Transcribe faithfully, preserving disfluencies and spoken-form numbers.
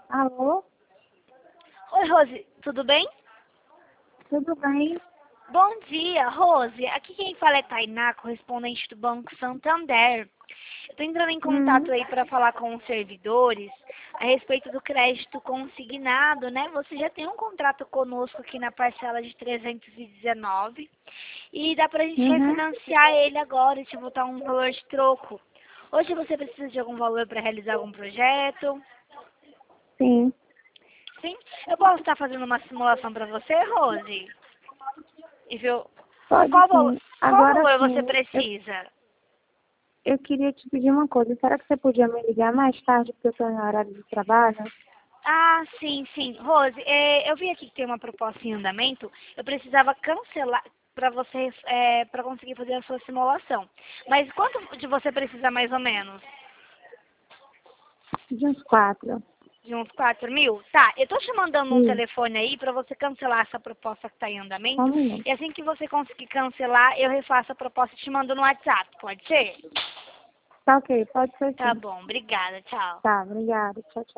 Alô? Oi, Rose, tudo bem? Tudo bem? Bom dia, Rose. Aqui quem fala é Tainá, correspondente do Banco Santander. Estou entrando em contato Uhum. aí para falar com os servidores a respeito do crédito consignado, né? Você já tem um contrato conosco aqui na parcela de trezentos e dezenove e dá para a gente Uhum. refinanciar ele agora e te botar um valor de troco. Hoje você precisa de algum valor para realizar algum projeto? Sim. Sim? Eu posso estar fazendo uma simulação para você, Rose? E viu? Pode Qual, val- sim. qual Agora valor você sim, eu, precisa? eu queria te pedir uma coisa. Será que você podia me ligar mais tarde, porque eu estou em horário de trabalho? Ah, sim, sim. Rose, é, eu vi aqui que tem uma proposta em andamento. Eu precisava cancelar para você, é, para conseguir fazer a sua simulação. Mas quanto de você precisa mais ou menos? De uns quatro. De uns quatro mil? Tá, eu tô te mandando um Isso. telefone aí para você cancelar essa proposta que está em Só um andamento. minuto. E assim que você conseguir cancelar, eu refaço a proposta e te mando no WhatsApp. Pode ser? Tá ok, pode ser Tá sim. bom, obrigada, tchau. Tá, obrigada. Tchau, tchau.